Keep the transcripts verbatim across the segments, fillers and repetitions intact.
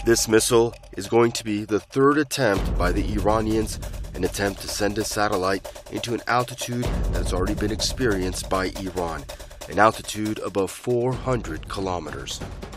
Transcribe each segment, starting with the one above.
This missile is going to be the third attempt by the Iranians, an attempt to send a satellite into an altitude that's already been experienced by Iran, an altitude above four hundred kilometers.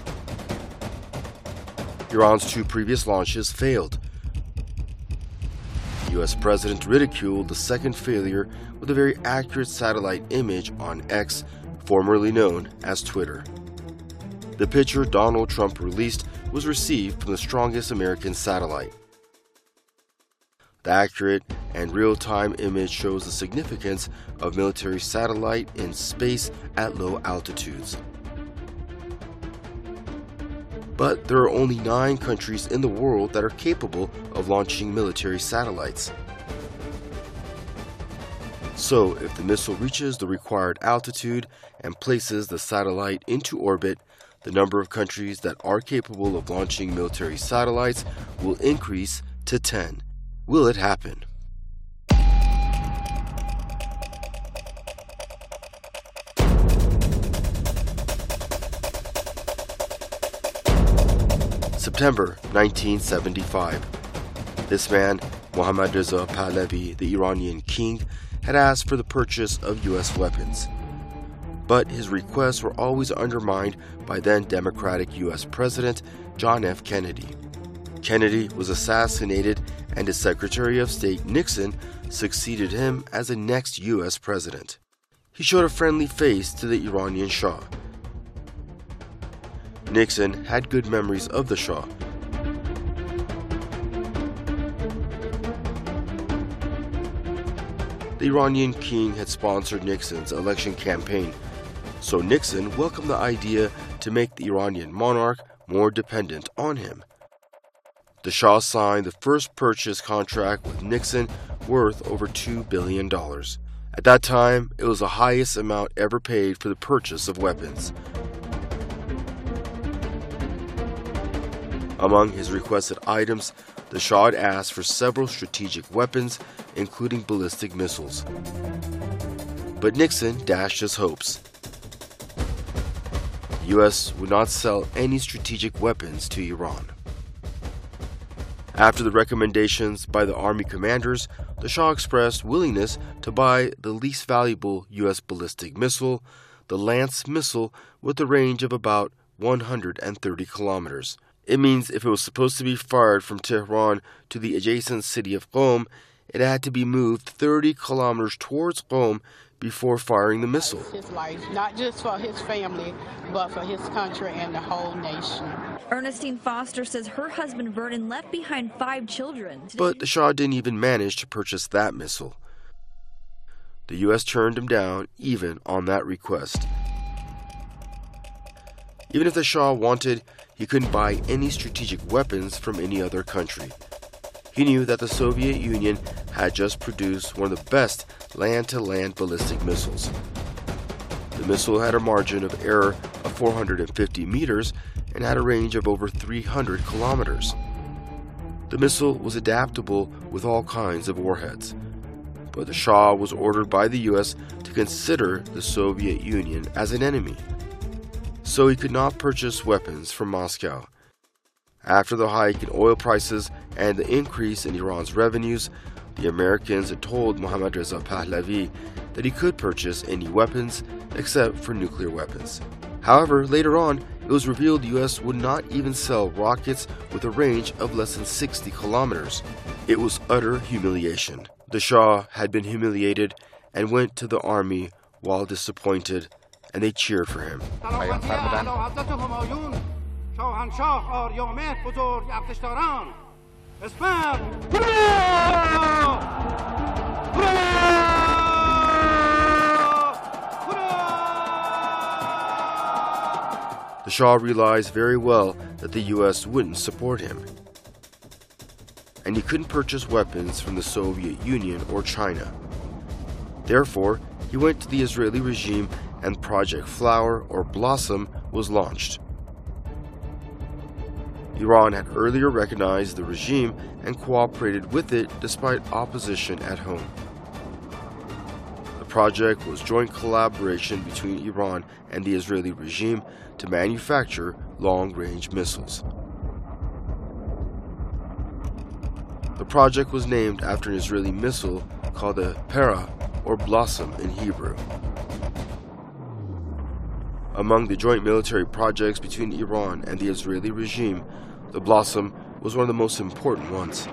Iran's two previous launches failed. The U S president ridiculed the second failure with a very accurate satellite image on X, formerly known as Twitter. The picture Donald Trump released was received from the strongest American satellite. The accurate and real-time image shows the significance of military satellite in space at low altitudes. But there are only nine countries in the world that are capable of launching military satellites. So, if the missile reaches the required altitude and places the satellite into orbit, the number of countries that are capable of launching military satellites will increase to ten. Will it happen? September nineteen seventy-five. This man, Mohammad Reza Pahlavi, the Iranian king, had asked for the purchase of U S weapons. But his requests were always undermined by then Democratic U S President John F. Kennedy. Kennedy was assassinated, and his Secretary of State Nixon succeeded him as the next U S president. He showed a friendly face to the Iranian Shah. Nixon had good memories of the Shah. The Iranian king had sponsored Nixon's election campaign, so Nixon welcomed the idea to make the Iranian monarch more dependent on him. The Shah signed the first purchase contract with Nixon worth over two billion dollars. At that time, it was the highest amount ever paid for the purchase of weapons. Among his requested items, the Shah had asked for several strategic weapons, including ballistic missiles. But Nixon dashed his hopes. The U S would not sell any strategic weapons to Iran. After the recommendations by the army commanders, the Shah expressed willingness to buy the least valuable U S ballistic missile, the Lance missile, with a range of about one hundred thirty kilometers. It means if it was supposed to be fired from Tehran to the adjacent city of Qom, it had to be moved thirty kilometers towards Qom before firing the missile. His life, not just for his family, but for his country and the whole nation. Ernestine Foster says her husband Vernon left behind five children. But the Shah didn't even manage to purchase that missile. The U S turned him down even on that request. Even if the Shah wanted, he couldn't buy any strategic weapons from any other country. He knew that the Soviet Union had just produced one of the best land-to-land ballistic missiles. The missile had a margin of error of four hundred fifty meters and had a range of over three hundred kilometers. The missile was adaptable with all kinds of warheads. But the Shah was ordered by the U S to consider the Soviet Union as an enemy. So he could not purchase weapons from Moscow. After the hike in oil prices and the increase in Iran's revenues, the Americans had told Mohammad Reza Pahlavi that he could purchase any weapons except for nuclear weapons. However, later on, it was revealed the U S would not even sell rockets with a range of less than sixty kilometers. It was utter humiliation. The Shah had been humiliated and went to the army while disappointed, and they cheered for him. The Shah realized very well that the U S wouldn't support him, and he couldn't purchase weapons from the Soviet Union or China. Therefore, he went to the Israeli regime, and Project Flower or Blossom was launched. Iran had earlier recognized the regime and cooperated with it despite opposition at home. The project was joint collaboration between Iran and the Israeli regime to manufacture long-range missiles. The project was named after an Israeli missile called the Pera, or Blossom in Hebrew. Among the joint military projects between Iran and the Israeli regime, the Blossom was one of the most important ones.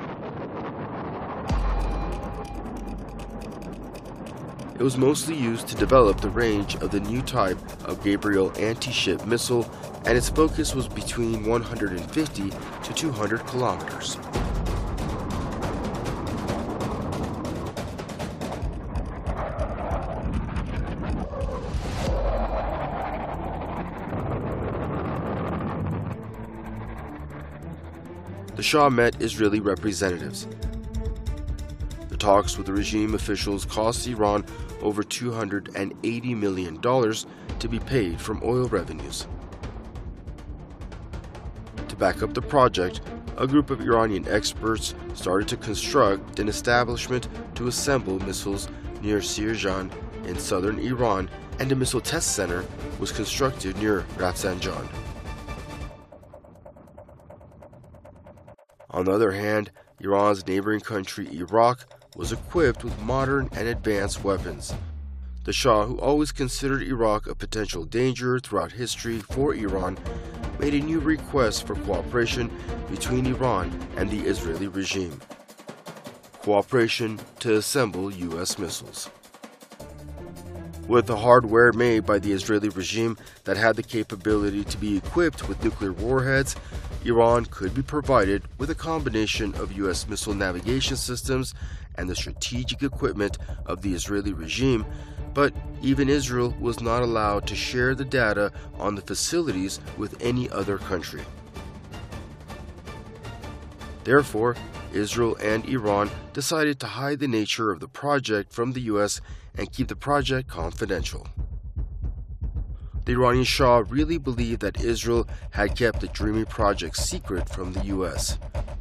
It was mostly used to develop the range of the new type of Gabriel anti-ship missile, and its focus was between one hundred fifty to two hundred kilometers. The Shah met Israeli representatives. The talks with the regime officials cost Iran over two hundred eighty million dollars to be paid from oil revenues. To back up the project, a group of Iranian experts started to construct an establishment to assemble missiles near Sirjan in southern Iran, and a missile test center was constructed near Rafsanjan. On the other hand, Iran's neighboring country, Iraq, was equipped with modern and advanced weapons. The Shah, who always considered Iraq a potential danger throughout history for Iran, made a new request for cooperation between Iran and the Israeli regime. Cooperation to assemble U S missiles. With the hardware made by the Israeli regime that had the capability to be equipped with nuclear warheads, Iran could be provided with a combination of U S missile navigation systems and the strategic equipment of the Israeli regime, but even Israel was not allowed to share the data on the facilities with any other country. Therefore, Israel and Iran decided to hide the nature of the project from the U S and keep the project confidential. The Iranian Shah really believed that Israel had kept the dreamy project secret from the U S.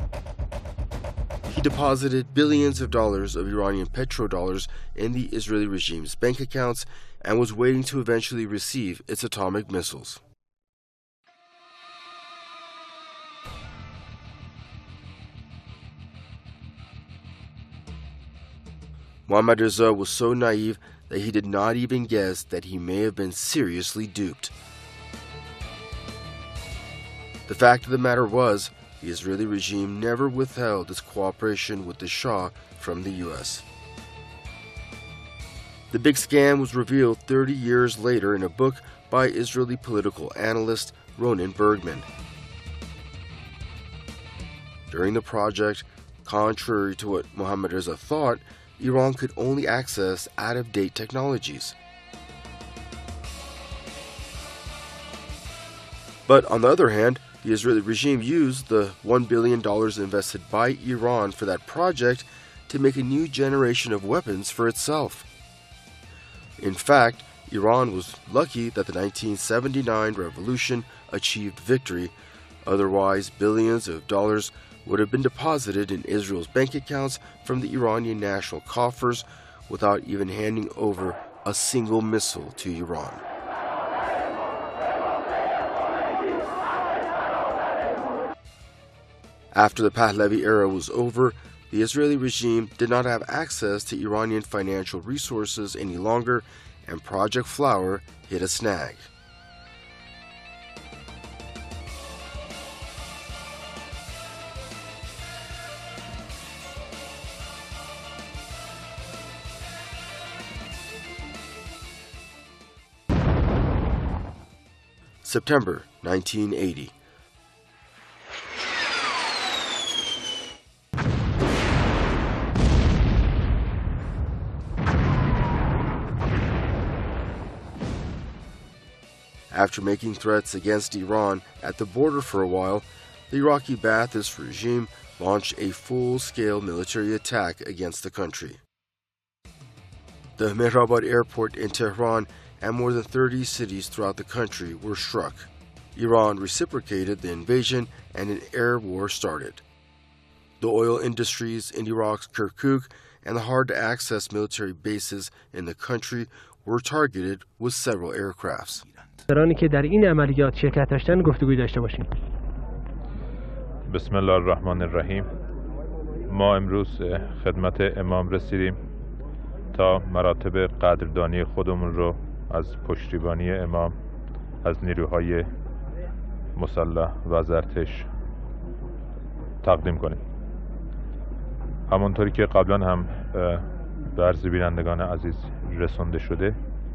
He deposited billions of dollars of Iranian petrodollars in the Israeli regime's bank accounts and was waiting to eventually receive its atomic missiles. Mohammad Reza was so naive that he did not even guess that he may have been seriously duped. The fact of the matter was, the Israeli regime never withheld its cooperation with the Shah from the U S. The big scam was revealed thirty years later in a book by Israeli political analyst Ronen Bergman. During the project, contrary to what Mohammad Reza thought, Iran could only access out-of-date technologies. But on the other hand, the Israeli regime used the one billion dollars invested by Iran for that project to make a new generation of weapons for itself. In fact, Iran was lucky that the nineteen seventy-nine revolution achieved victory. Otherwise, billions of dollars would have been deposited in Israel's bank accounts from the Iranian national coffers without even handing over a single missile to Iran. After the Pahlavi era was over, the Israeli regime did not have access to Iranian financial resources any longer, and Project Flower hit a snag. September nineteen eighty. After making threats against Iran at the border for a while, the Iraqi Ba'athist regime launched a full-scale military attack against the country. The Mehrabad airport in Tehran and more than thirty cities throughout the country were struck. Iran reciprocated the invasion and an air war started. The oil industries in Iraq's Kirkuk and the hard-to-access military bases in the country were targeted with several aircrafts. افسرانی که در این عملیات شرکت داشتن گفتگوی داشته باشیم. بسم الله الرحمن الرحیم. ما امروز خدمت امام رسیدیم تا مراتب قدردانی خودمون رو از پشتیبانی امام از نیروهای مسلح و ارتش تقدیم کنیم. همونطوری که قبلا هم به عرض بینندگان عزیز رسانده شده،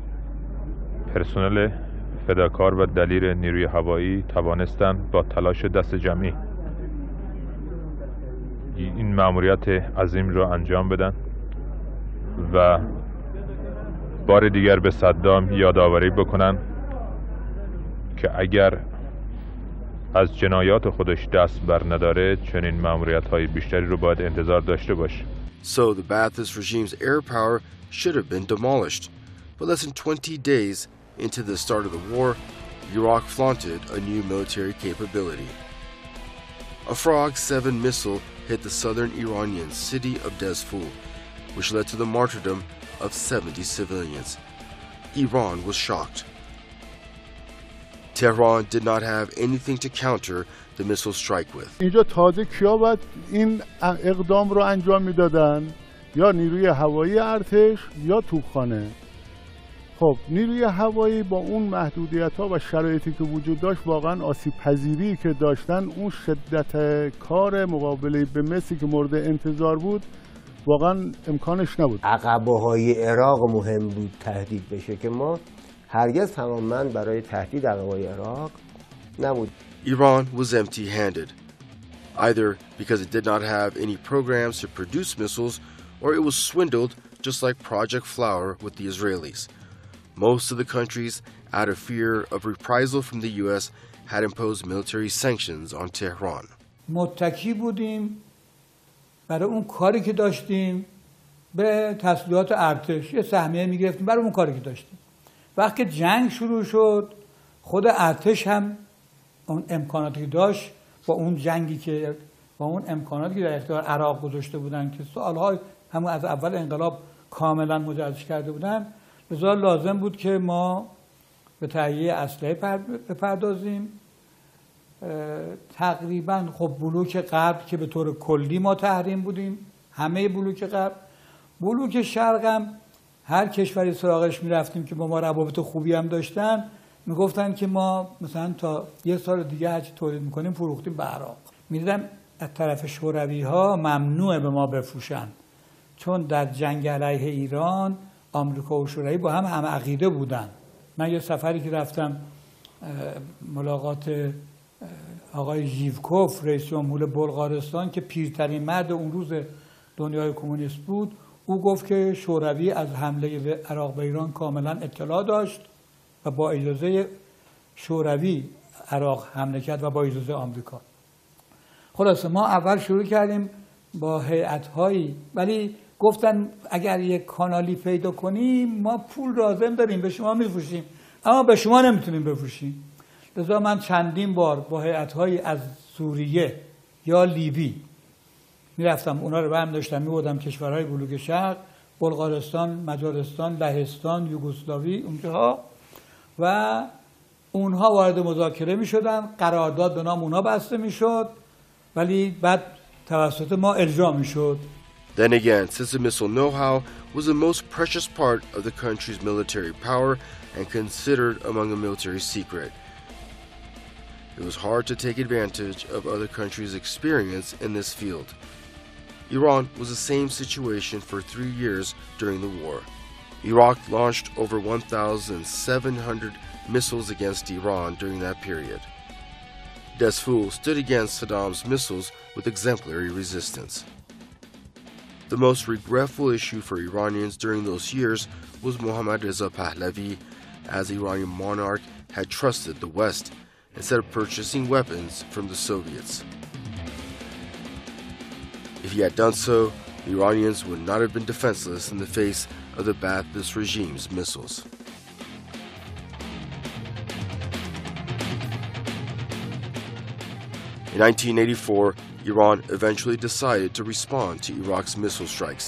پرسنل فداکار و دلیر نیروی هوایی توانستند با تلاش دست جمعی این مأموریت عظیم را انجام بدن و بار دیگر به صدام یادآوری بکنن که اگر از جنایات خودش دست بر نداره چنین مأموریت‌های بیشتری رو باید انتظار داشته باشه. So the Ba'athist regime's air power should have been demolished. But less than twenty days into the start of the war, Iraq flaunted a new military capability. A Frog seven missile hit the southern Iranian city of Dezful, which led to the martyrdom of seventy civilians. Iran was shocked. Tehran did not have anything to counter the missile strike with. اینجا تازه کیا باید این اقدام رو انجام میدادن؟ یا نیروی هوایی ارتش یا توپخانه. خب نیروی هوایی با اون محدودیت‌ها و شرایطی که وجود داشت واقعا آسیب پذیری که داشتن، اون شدت کار مقابله به مسی که مورد انتظار بود واقعا امکانش نبود. عقبه‌های عراق مهم بود تهدید بشه که ما هرگز توانمند برای تهدید عقبه‌های عراق نبود. Iran was empty-handed, either because it did not have any programs to produce missiles or it was swindled just like Project Flower with the Israelis. Most of the countries, out of fear of reprisal from the U S, had imposed military sanctions on Tehran. متکی بودیم برای اون کاری که داشتیم به تسلیحات ارتش، یه سهمیه میگرفتیم برای اون کاری که داشتیم. وقتی جنگ شروع شد خود ارتش هم اون امکاناتی که داشت با اون جنگی که با اون امکاناتی که در اختیار عراق گذاشته بودن که سالهای همون از اول انقلاب کاملا مجهزش کرده بودن، لذا لازم بود که ما به تهیه اسلحه بپردازیم. تقریبا خب بلوک غرب که به طور کلی ما تحریم بودیم، همه بلوک غرب. بلوک شرق هم هر کشوری سراغش میرفتیم که با ما روابط خوبی هم داشتن، میگفتن که ما مثلا تا یه سال دیگه هرچی تولید میکنیم فروختیم به عراق. میدیدم از طرف شوروی ها ممنوعه به ما بفروشن، چون در جنگ علیه ایران آمریکا و شوروی با هم هم عقیده بودن. من یه سفری که رفتم ملاقات آقای ژیوکوف رئیس جمهور بلغارستان که پیرترین مرد اون روز دنیای کمونیست بود، او گفت که شوروی از حمله به عراق به ایران کاملا اطلاع داشت و با اجازه شوروی عراق حمله کرد و با اجازه آمریکا. خلاصه ما اول شروع کردیم با هیئت‌هایی، ولی گفتن اگر یک کانالی پیدا کنیم ما پول لازم داریم به شما میفروشیم، اما به شما نمیتونیم بفروشیم. لذا من چندین بار با هیئت‌هایی از سوریه یا لیبی میرفتم، اونا رو برمی داشتم میبردم کشورهای بلوک شرق، بلغارستان، مجارستان، لهستان، یوگسلاوی، اونجاها، و اونها وارد مذاکره میشدن، قرارداد به نام اونها بسته میشد، ولی بعد توسط ما اجرا میشد. Then again, since the missile know-how was the most precious part of the country's military power and considered among a military secret, it was hard to take advantage of other countries' experience in this field. Iran was the same situation for three years during the war. Iraq launched over one thousand seven hundred missiles against Iran during that period. Dezful stood against Saddam's missiles with exemplary resistance. The most regretful issue for Iranians during those years was Mohammad Reza Pahlavi, as the Iranian monarch had trusted the West instead of purchasing weapons from the Soviets. If he had done so, the Iranians would not have been defenseless in the face of the Ba'athist regime's missiles. In nineteen eighty-four, Iran eventually decided to respond to Iraq's missile strikes.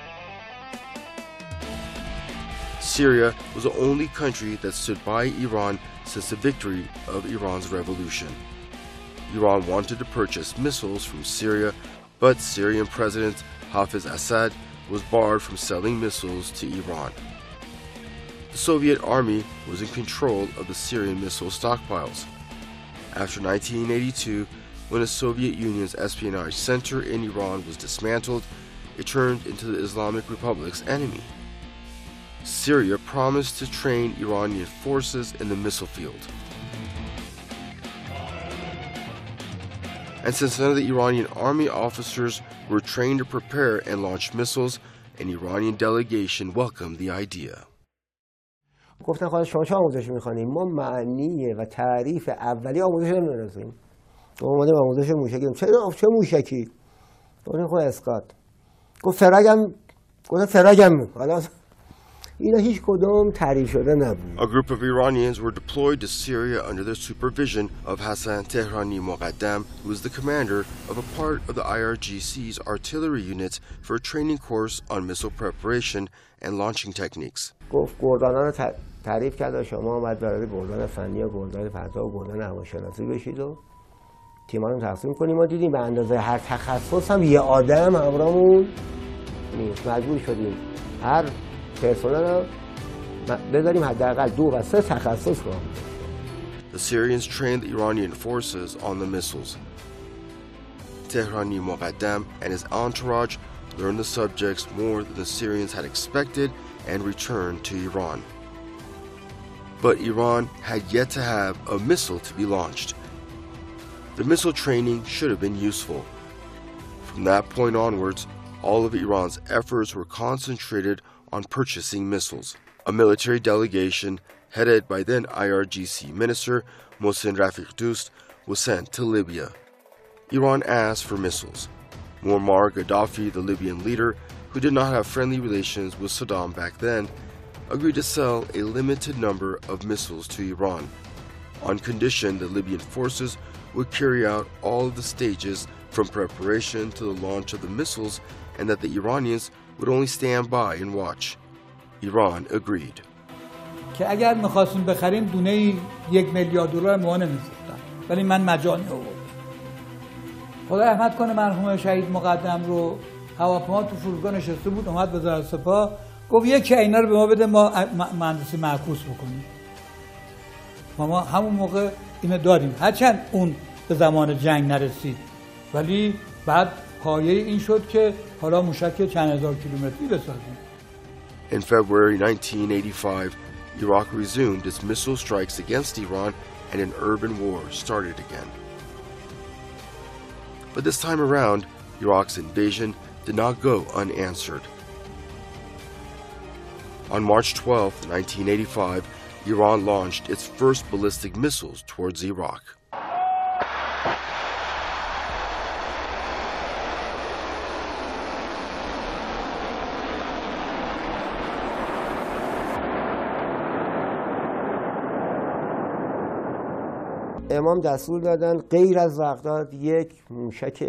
Syria was the only country that stood by Iran since the victory of Iran's revolution. Iran wanted to purchase missiles from Syria But Syrian President Hafez Assad was barred from selling missiles to Iran. The Soviet army was in control of the Syrian missile stockpiles. After nineteen eighty-two, when the Soviet Union's espionage center in Iran was dismantled, it turned into the Islamic Republic's enemy. Syria promised to train Iranian forces in the missile field. And since none of the Iranian army officers were trained to prepare and launch missiles, an Iranian delegation welcomed the idea. گفتن خواهد شما چه آموزش میخوانیم؟ ما معنی و تعریف اولی آموزش نمیدونستیم. ما اومدیم آموزش موشکی. چه چه موشکی؟ گفتن خب اسقاط. گفت فرگم گفت فرگم حالا اینا هیچ کدوم تعریف شده نبود. A group of Iranians were deployed to Syria under the supervision of Hassan Tehrani Moqaddam, who was the commander of a part of the I R G C's artillery unit for a training course on missile preparation and launching techniques. گفت گردانا رو تعریف کرد شما باید برای گردان فنی و گردان فضا و گردان هواشناسی بشید و تیم‌ها رو تقسیم کنیم. ما دیدیم به اندازه هر تخصص هم یه آدم همراهمون نیست. مجبور شدیم هر پرسنل رو بذاریم حداقل دو و سه تخصص رو. The Syrians trained the Iranian forces on the missiles. Tehrani Moqaddam and his entourage learned the subjects more than the Syrians had expected and returned to Iran. But Iran had yet to have a missile to be launched. The missile training should have been useful. From that point onwards, all of Iran's efforts were concentrated on purchasing missiles. A military delegation, headed by then I R G C Minister Mohsen Rafiq Dost, was sent to Libya. Iran asked for missiles. Muammar Gaddafi, the Libyan leader, who did not have friendly relations with Saddam back then, agreed to sell a limited number of missiles to Iran, on condition the Libyan forces would carry out all of the stages from preparation to the launch of the missiles and that the Iranians would only stand by and watch. Iran agreed. که اگر می‌خواستیم بخریم دونه یک میلیارد دلار ما نمی‌فروختن ولی من مجانی آوردم. خدا رحمت کنه مرحوم شهید مقدم رو هواپیما تو فرودگاه نشسته بود اومد وزارت سپاه گفت یکی اینا رو به ما بده ما مهندسی معکوس بکنیم. ما همون موقع اینو داریم هرچند اون به زمان جنگ نرسید ولی بعد پایه این شد که حالا موشک چند هزار کیلومتری بسازیم. In February nineteen eighty-five, Iraq resumed its missile strikes against Iran and an urban war started again. But this time around, Iraq's invasion did not go unanswered. On March twelfth, nineteen eighty-five, Iran launched its first ballistic missiles towards Iraq. امام دستور دادن غیر از بغداد یک موشک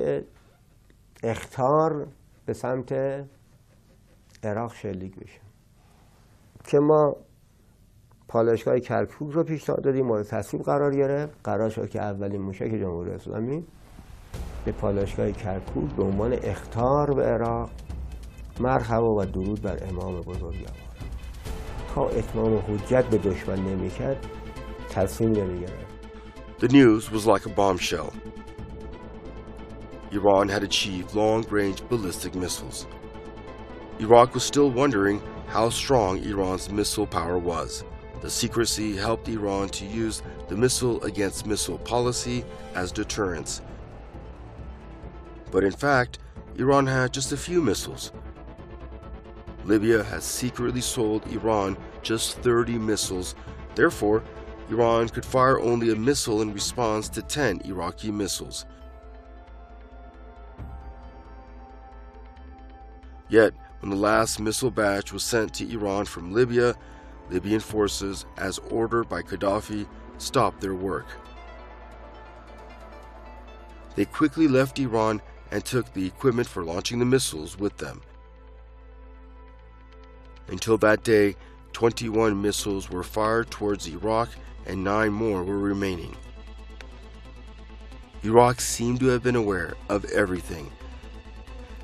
اخطار به سمت عراق شلیک بشه که ما پالایشگاه کرکوک رو پیشنهاد دادیم مورد تصویب قرار گرفت. قرار شد که اولین موشک جمهوری اسلامی به پالایشگاه کرکوک به عنوان اخطار به عراق مرحبا و درود بر امام بزرگوار تا اتمام حجت به دشمن نمی‌کرد تصمیم نمی‌گرفت. The news was like a bombshell. Iran had achieved long-range ballistic missiles. Iraq was still wondering how strong Iran's missile power was. The secrecy helped Iran to use the missile-against-missile policy as deterrence. But in fact, Iran had just a few missiles. Libya has secretly sold Iran just thirty missiles. Therefore, Iran could fire only a missile in response to ten Iraqi missiles. Yet, when the last missile batch was sent to Iran from Libya, Libyan forces, as ordered by Gaddafi, stopped their work. They quickly left Iran and took the equipment for launching the missiles with them. Until that day, twenty-one missiles were fired towards Iraq and nine more were remaining. Iraq seemed to have been aware of everything,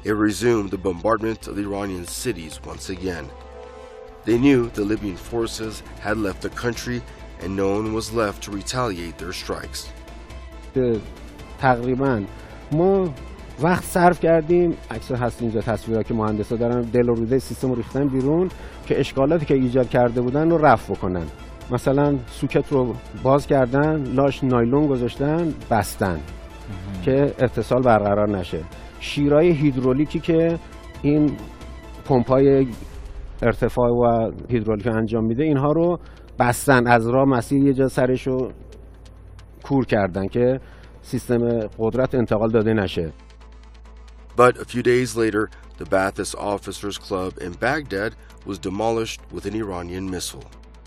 it resumed the bombardment of the Iranian cities once again. They knew the Libyan forces had left the country and no one was left to retaliate their strikes. تقریبا ما وقت صرف کردیم، عکس هست اینجا تصویرها که مهندسا دارن دل و روده سیستم رو ریختن بیرون که اشکالاتی که ایجاد کرده بودن رو رفع بکنن. مثلا سوکت رو باز کردن، لاش نایلون گذاشتن، بستن که اتصال برقرار نشه. شیرای هیدرولیکی که این پمپای ارتفاع و هیدرولیک انجام میده اینها رو بستن، از راه مسیر یه جا سرش رو کور کردن که سیستم قدرت انتقال داده نشه. But a few days later, the Ba'athist Officers Club in Baghdad was demolished with an Iranian missile.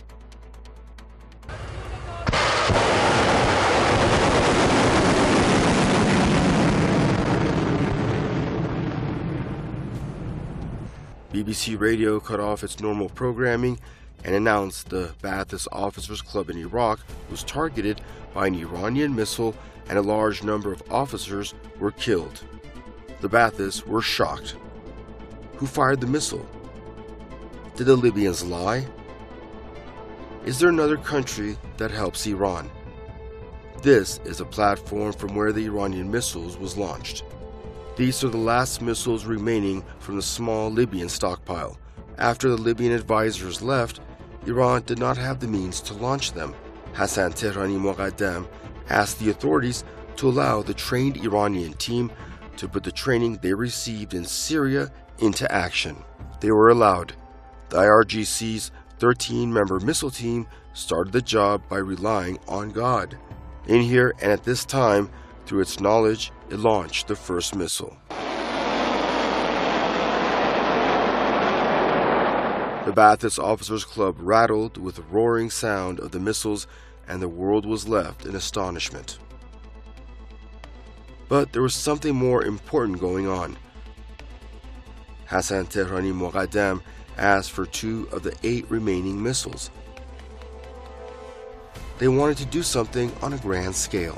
B B C Radio cut off its normal programming and announced the Ba'athist Officers Club in Iraq was targeted by an Iranian missile and a large number of officers were killed. The Ba'athists were shocked. Who fired the missile? Did the Libyans lie? Is there another country that helps Iran? This is a platform from where the Iranian missiles was launched. These are the last missiles remaining from the small Libyan stockpile. After the Libyan advisors left, Iran did not have the means to launch them. Hassan Tehrani Moghadam asked the authorities to allow the trained Iranian team to put the training they received in Syria into action. They were allowed. The I R G C's thirteen-member missile team started the job by relying on God. In here and at this time, through its knowledge, it launched the first missile. The Ba'athist Officers Club rattled with the roaring sound of the missiles, and the world was left in astonishment. But there was something more important going on. Hassan Tehrani Moghadam asked for two of the eight remaining missiles. They wanted to do something on a grand scale.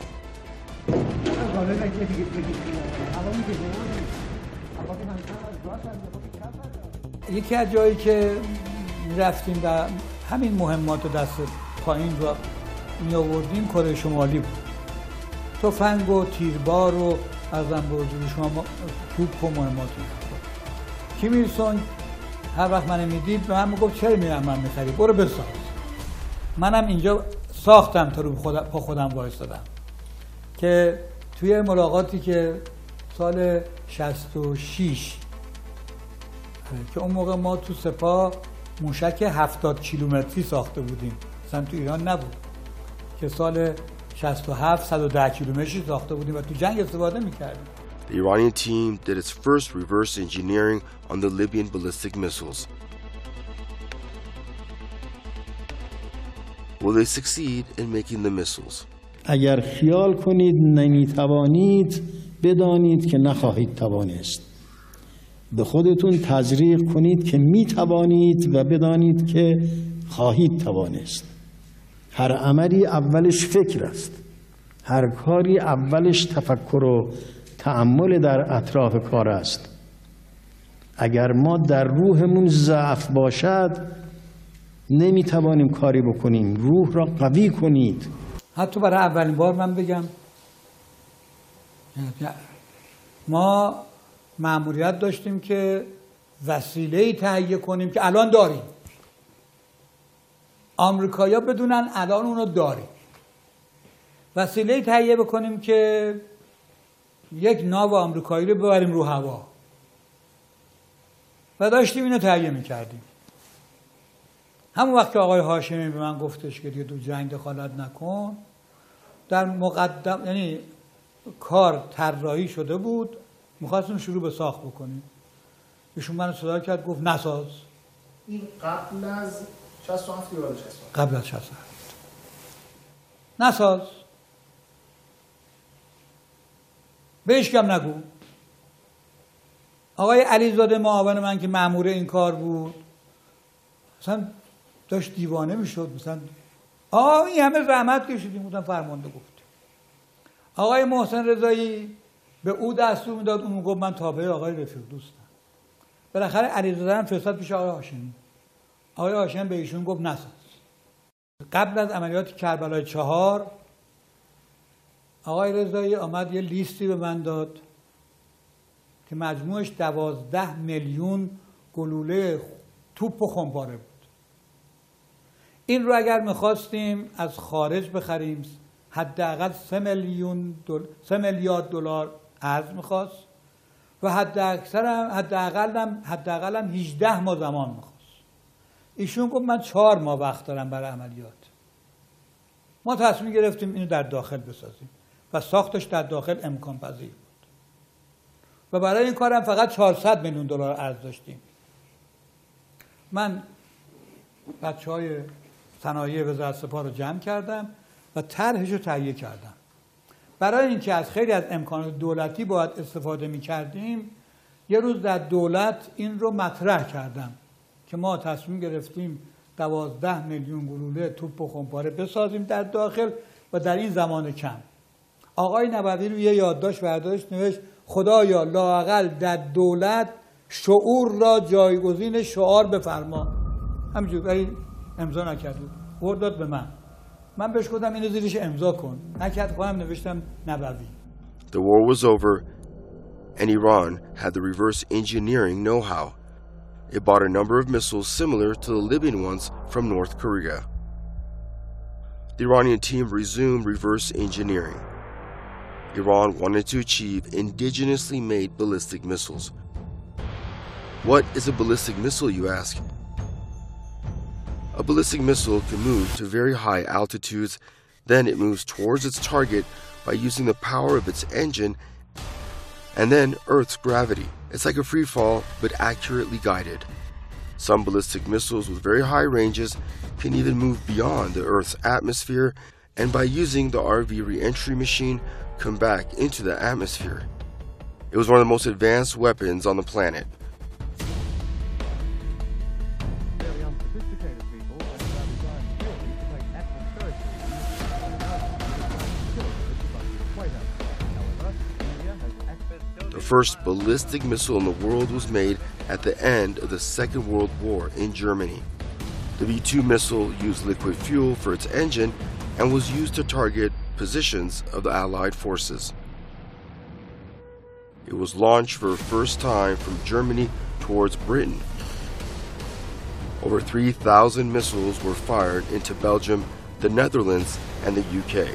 یکی از جایی که رفتیم و همین مهمات دست پایین رو می آوردیم کره شمالی بود. تفنگ و تیربار و ارزم به حضور شما توپ و مهمات. کیم ایل سونگ هر وقت من میدید به من میگفت چرا میرم من میخری برو بساز. منم اینجا ساختم تا رو خود پا خودم وایسادم که توی ملاقاتی که سال شصت و شش که اون موقع ما تو سپاه موشک هفتاد کیلومتری ساخته بودیم، مثلا تو ایران نبود، که سال شصت و هفت صد و ده کیلومتری ساخته بودیم و تو جنگ استفاده میکردیم. The Iranian team did its first reverse engineering on the Libyan ballistic missiles. Will they succeed in making the missiles? اگر خیال کنید نمیتوانید بدانید که نخواهید توانست. به خودتون تزریق کنید که میتوانید و بدانید که خواهید توانست. هر عملی اولش فکر است. هر کاری اولش تفکر و تأمل در اطراف کار است. اگر ما در روحمون ضعف باشد نمیتوانیم کاری بکنیم. روح را قوی کنید. حتی برای اولین بار من بگم ما مأموریت داشتیم که وسیله‌ای تهیه کنیم که الان داریم. آمریکایی‌ها بدونن الان اونو داریم. وسیله‌ای تهیه بکنیم که یک ناو آمریکایی رو ببریم رو هوا. و داشتیم اینو تهیه می‌کردیم. همون وقت که آقای هاشمی به من گفتش که دیگه تو جنگ دخالت نکن، در مقدم یعنی کار طراحی شده بود، می‌خواستیم شروع به ساخت بکنیم. ایشون منو صدا کرد گفت نساز. این قبل از شصت و هفت یا بعد از شصت و هفت؟ قبل از شصت و هفت. نساز. به هیچ کم نگو. آقای علیزاده معاون من که مأمور این کار بود مثلا داشت دیوانه میشد، مثلا آقا این همه زحمت کشیدیم، بودن فرمانده گفت. آقای محسن رضایی به او دستور میداد، اون گفت من تابع آقای رفیق دوستم. بالاخره علیزاده هم فرستاد پیش آقای هاشمی. آقای هاشمی به ایشون گفت نساز. قبل از عملیات کربلای چهار آقای رضایی آمد یه لیستی به من داد که مجموعش دوازده میلیون گلوله توپ و خمپاره بود. این رو اگر میخواستیم از خارج بخریم حداقل سه میلیون دل... سه میلیارد دلار ارز میخواست و حد اکثر هم حداقل هم حداقل هم هجده ماه زمان میخواست. ایشون گفت من چهار ماه وقت دارم برای عملیات. ما تصمیم گرفتیم اینو در داخل بسازیم و ساختش در داخل امکان پذیر بود و برای این کارم فقط چهارصد میلیون دلار ارز داشتیم. من بچهای صنایع وزارت سپاه رو جمع کردم و طرحش رو تهیه کردم. برای اینکه از خیلی از امکانات دولتی باید استفاده می کردیم، یه روز در دولت این رو مطرح کردم که ما تصمیم گرفتیم دوازده میلیون گلوله توپ و خمپاره بسازیم در داخل و در این زمان کم. آقای نبوی رو یه یادداشت برداشت نوشت خدایا لااقل در دولت شعور را جایگزین شعار بفرما. همینجور ولی امضا نکرد. ورد داد به من. من بهش گفتم اینو زیرش امضا کن. نکرد، خودم نوشتم نبوی. The war was over and Iran had the reverse engineering know-how. It bought a number of missiles similar to the Libyan ones from North Korea. The Iranian team resumed reverse engineering. Iran wanted to achieve indigenously made ballistic missiles. What is a ballistic missile, you ask? A ballistic missile can move to very high altitudes, then it moves towards its target by using the power of its engine and then Earth's gravity. It's like a free fall, but accurately guided. Some ballistic missiles with very high ranges can even move beyond the Earth's atmosphere and by using the R V re-entry machine come back into the atmosphere. It was one of the most advanced weapons on the planet. The first ballistic missile in the world was made at the end of the Second World War in Germany. The V two missile used liquid fuel for its engine and was used to target positions of the Allied forces. It was launched for the first time from Germany towards Britain. Over three thousand missiles were fired into Belgium, the Netherlands, and the U K.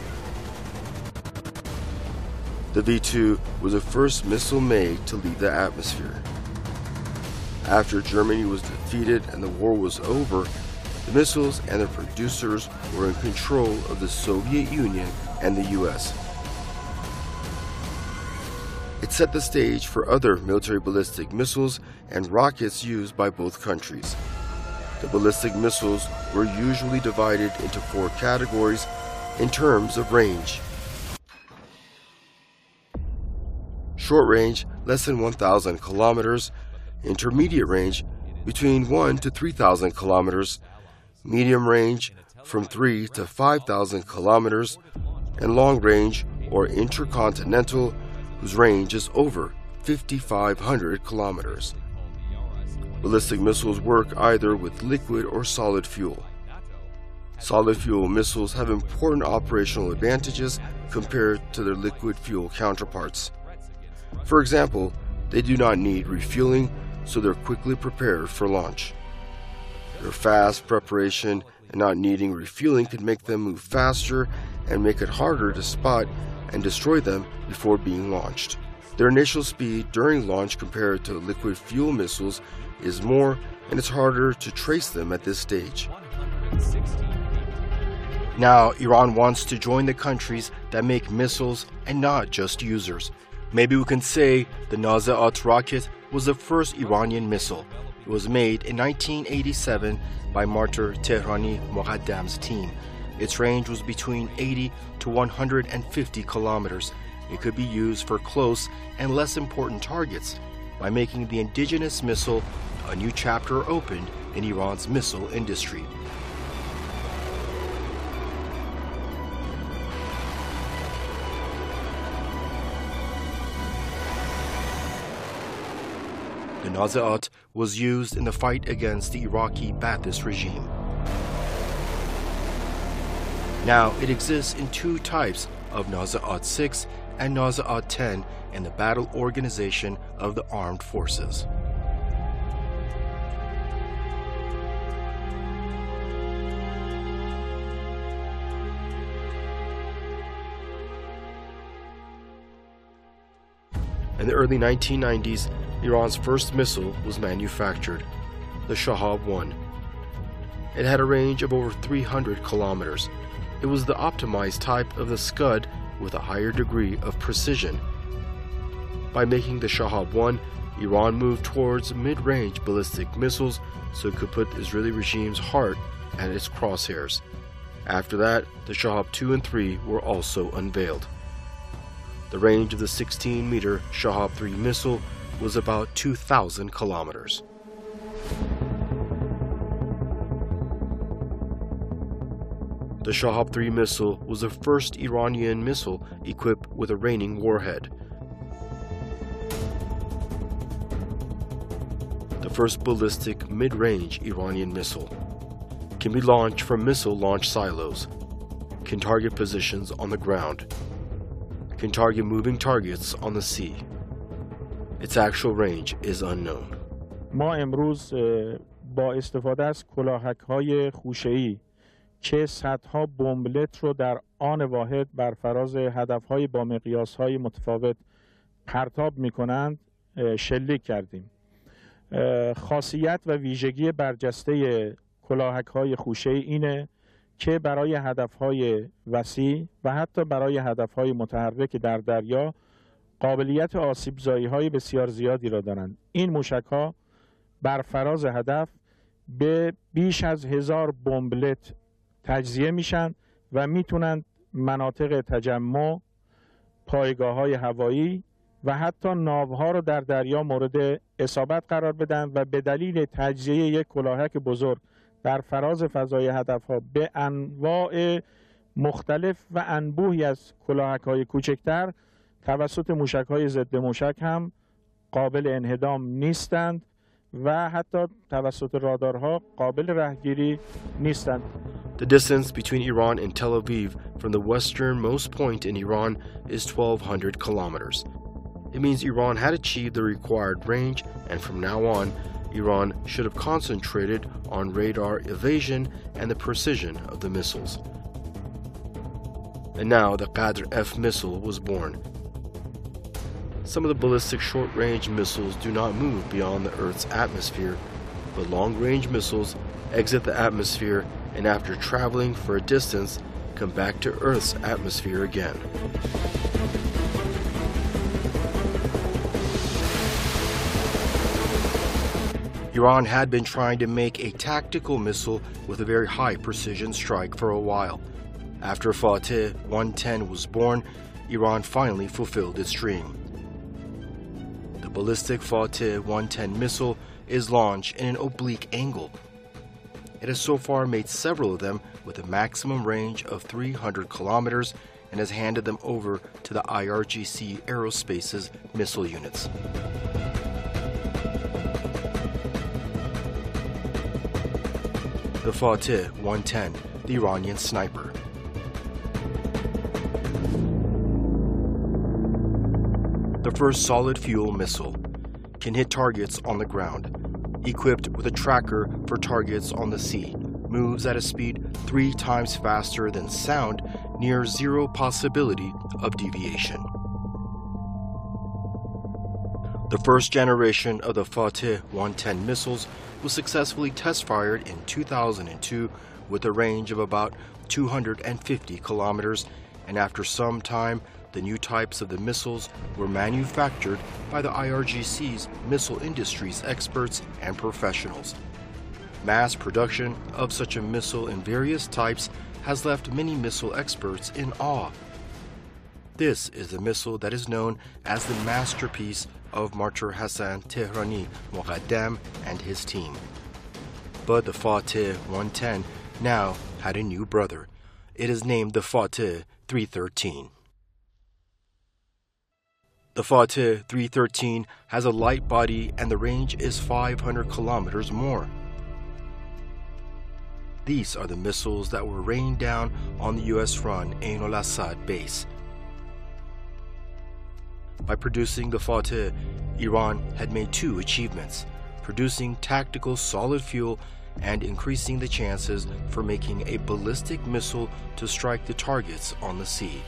The V two was the first missile made to leave the atmosphere. After Germany was defeated and the war was over, the missiles and their producers were in control of the Soviet Union and the U S. It set the stage for other military ballistic missiles and rockets used by both countries. The ballistic missiles were usually divided into four categories in terms of range. Short range, less than one thousand kilometers, intermediate range, between one to three thousand kilometers, medium range, from three to five thousand kilometers, and long range or intercontinental, whose range is over fifty-five hundred kilometers. Ballistic missiles work either with liquid or solid fuel. Solid fuel missiles have important operational advantages compared to their liquid fuel counterparts. For example, they do not need refueling, so they're quickly prepared for launch. Their fast preparation and not needing refueling can make them move faster and make it harder to spot and destroy them before being launched. Their initial speed during launch compared to liquid fuel missiles is more, and it's harder to trace them at this stage. Now, Iran wants to join the countries that make missiles and not just users. Maybe we can say the Nazaat rocket was the first Iranian missile. It was made in nineteen eighty-seven by Martyr Tehrani Mohaddam's team. Its range was between eighty to one hundred fifty kilometers. It could be used for close and less important targets. By making the indigenous missile, a new chapter opened in Iran's missile industry. The Nazi'at was used in the fight against the Iraqi Ba'athist regime. Now it exists in two types of Nazi'at six and Nazi'at ten in the battle organization of the armed forces. In the early nineteen nineties, Iran's first missile was manufactured, the Shahab one. It had a range of over three hundred kilometers. It was the optimized type of the Scud with a higher degree of precision. By making the Shahab one, Iran moved towards mid-range ballistic missiles so it could put the Israeli regime's heart at its crosshairs. After that, the Shahab two and three were also unveiled. The range of the sixteen meter Shahab three missile was about two thousand kilometers. The Shahab three missile was the first Iranian missile equipped with a raining warhead. The first ballistic mid-range Iranian missile can be launched from missile launch silos, can target positions on the ground, can target moving targets on the sea. Its actual range is unknown. ما امروز با استفاده از کلاهک‌های خوشه‌ای که صدها بمبلت رو در آن واحد بر فراز هدف‌های با مقیاس‌های متفاوت پرتاب می‌کنند شلیک کردیم. خاصیت و ویژگی برجسته کلاهک‌های خوشه‌ای اینه که برای هدف‌های وسیع و حتی برای هدف‌های متحرک در دریا قابلیت آسیب‌زایی‌های بسیار زیادی را دارند. این موشک‌ها بر فراز هدف به بیش از هزار بمبلت تجزیه میشن و میتونند مناطق تجمع، پایگاه‌های هوایی و حتی ناوها رو در دریا مورد اصابت قرار بدن و به دلیل تجزیه یک کلاهک بزرگ در فراز فضای هدفها به انواع مختلف و انبوهی از کلاهک‌های کوچکتر توسط موشک‌های ضد موشک هم قابل انهدام نیستند و حتی توسط رادارها قابل رهگیری نیستند. The distance between Iran and Tel Aviv from the westernmost point in Iran is twelve hundred kilometers. It means Iran had achieved the required range, and from now on, Iran should have concentrated on radar evasion and the precision of the missiles. And now the Qadr F missile was born. Some of the ballistic short-range missiles do not move beyond the Earth's atmosphere, but long-range missiles exit the atmosphere and after traveling for a distance, come back to Earth's atmosphere again. Iran had been trying to make a tactical missile with a very high precision strike for a while. After Fateh one ten was born, Iran finally fulfilled its dream. The ballistic Fateh one ten missile is launched in an oblique angle. It has so far made several of them with a maximum range of three hundred kilometers and has handed them over to the I R G C Aerospace's missile units. The Fateh one ten, the Iranian sniper. The first solid fuel missile can hit targets on the ground. Equipped with a tracker for targets on the sea, moves at a speed three times faster than sound, near zero possibility of deviation. The first generation of the Fateh one ten missiles was successfully test-fired in two thousand two with a range of about two hundred fifty kilometers, and after some time, the new types of the missiles were manufactured by the I R G C's missile industry's experts and professionals. Mass production of such a missile in various types has left many missile experts in awe. This is the missile that is known as the masterpiece of Martyr Hassan Tehrani Moqaddam and his team. But the Fateh one ten now had a new brother. It is named the Fateh three thirteen. The Fateh three thirteen has a light body and the range is five hundred kilometers more. These are the missiles that were rained down on the U S-run Ain al-Assad base. By producing the Fateh, Iran had made two achievements: producing tactical solid fuel and increasing the chances for making a ballistic missile to strike the targets on the sea.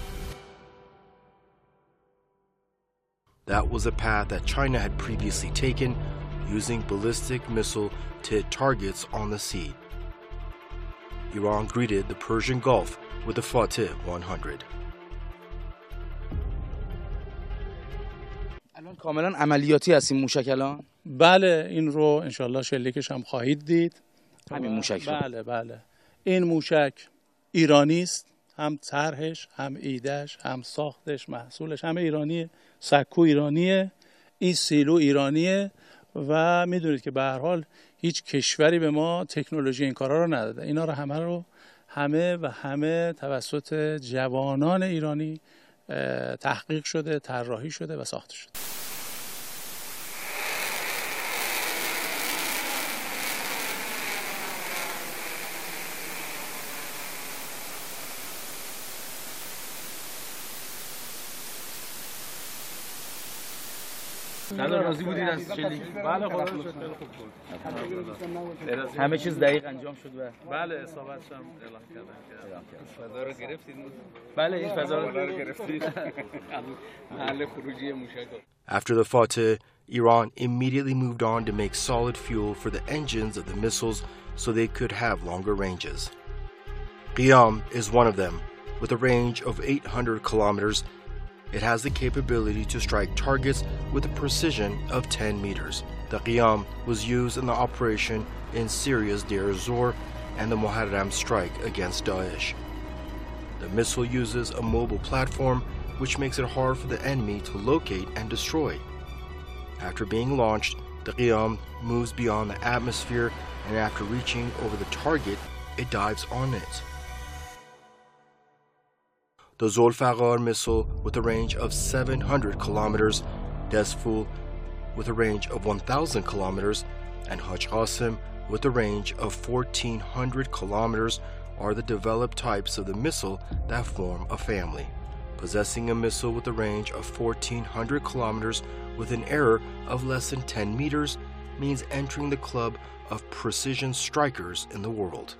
That was a path that China had previously taken, using ballistic missile to hit targets on the sea. Iran greeted the Persian Gulf with the Fateh one hundred. الان کاملا عملیاتی هست این موشک الان؟ بله، این رو انشالله شلیکش هم خواهید دید. همین موشک رو؟ بله بله. این موشک ایرانی است، هم طرحش، هم ایدهش، هم ساختش، محصولش همه ایرانیه. سکو ایرانیه، این سیلو ایرانیه و میدونید که به هر حال هیچ کشوری به ما تکنولوژی این کارا رو نداده. اینا رو همه رو همه و همه توسط جوانان ایرانی تحقیق شده، طراحی شده و ساخته شده. سلام، راضی بودید از شلیک؟ بله خدا رو شکر خوب بود. همه چیز دقیق انجام شد و بله اصابتش هم اعلام کردن که فضا رو گرفتید. بله این فضا رو گرفتید. محل خروجی موشک. After the Fateh, Iran immediately moved on to make solid fuel for the engines of the missiles so they could have longer ranges. Qiyam is one of them. With a range of eight hundred kilometers, it has the capability to strike targets with a precision of ten meters. The Qiyam was used in the operation in Syria's Deir ez-Zor and the Muharram strike against Daesh. The missile uses a mobile platform which makes it hard for the enemy to locate and destroy. After being launched, the Qiyam moves beyond the atmosphere, and after reaching over the target, it dives on it. The Zolfaqar missile with a range of seven hundred kilometers, Desful with a range of one thousand kilometers, and Haj Qasim with a range of fourteen hundred kilometers are the developed types of the missile that form a family. Possessing a missile with a range of fourteen hundred kilometers with an error of less than ten meters means entering the club of precision strikers in the world.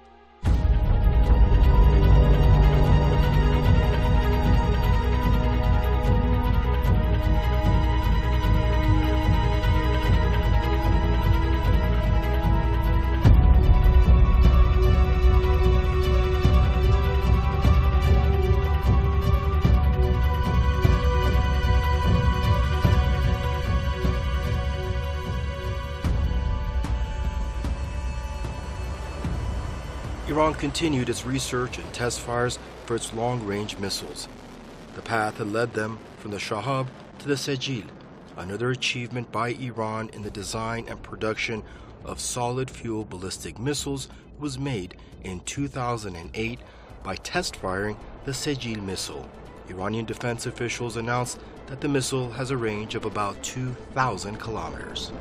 Iran continued its research and test fires for its long-range missiles. The path had led them from the Shahab to the Sejil. Another achievement by Iran in the design and production of solid-fuel ballistic missiles was made in two thousand eight by test firing the Sejil missile. Iranian defense officials announced that the missile has a range of about two thousand kilometers.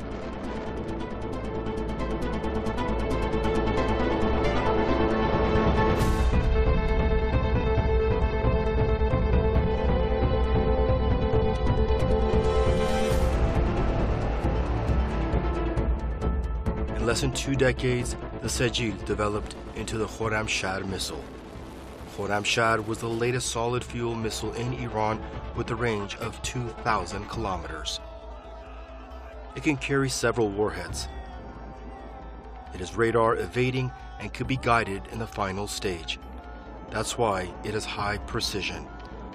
In less than two decades, the Sejil developed into the Khorramshahr missile. Khorramshahr was the latest solid-fuel missile in Iran with a range of two thousand kilometers. It can carry several warheads. It is radar evading and could be guided in the final stage. That's why it has high precision.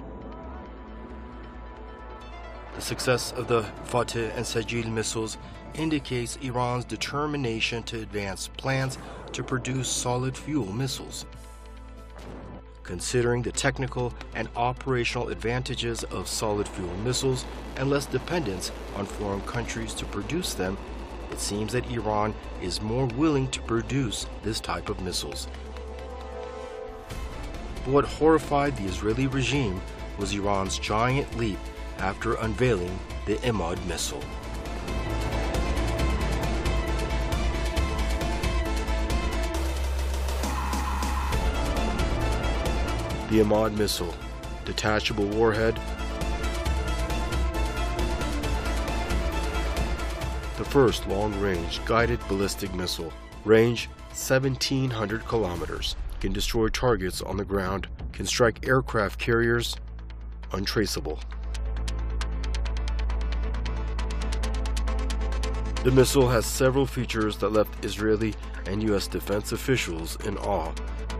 The success of the Fateh and Sejil missiles indicates Iran's determination to advance plans to produce solid-fuel missiles. Considering the technical and operational advantages of solid-fuel missiles and less dependence on foreign countries to produce them, it seems that Iran is more willing to produce this type of missiles. But what horrified the Israeli regime was Iran's giant leap after unveiling the Imad missile. The Imad missile, detachable warhead, the first long-range guided ballistic missile, range seventeen hundred kilometers, can destroy targets on the ground, can strike aircraft carriers, untraceable. The missile has several features that left Israeli and U S defense officials in awe.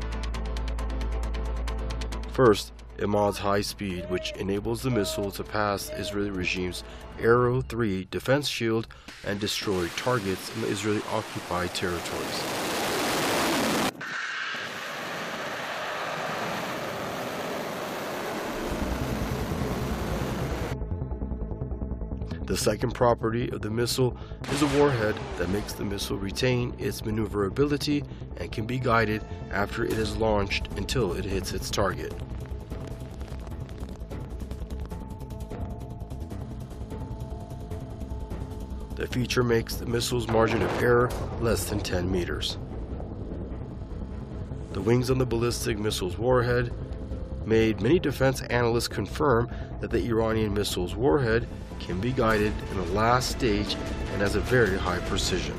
First, Imad's high speed, which enables the missile to pass the Israeli regime's Arrow three defense shield and destroy targets in the Israeli-occupied territories. The second property of the missile is a warhead that makes the missile retain its maneuverability and can be guided after it is launched until it hits its target. The feature makes the missile's margin of error less than ten meters. The wings on the ballistic missile's warhead made many defense analysts confirm that the Iranian missile's warhead can be guided in the last stage and has a very high precision.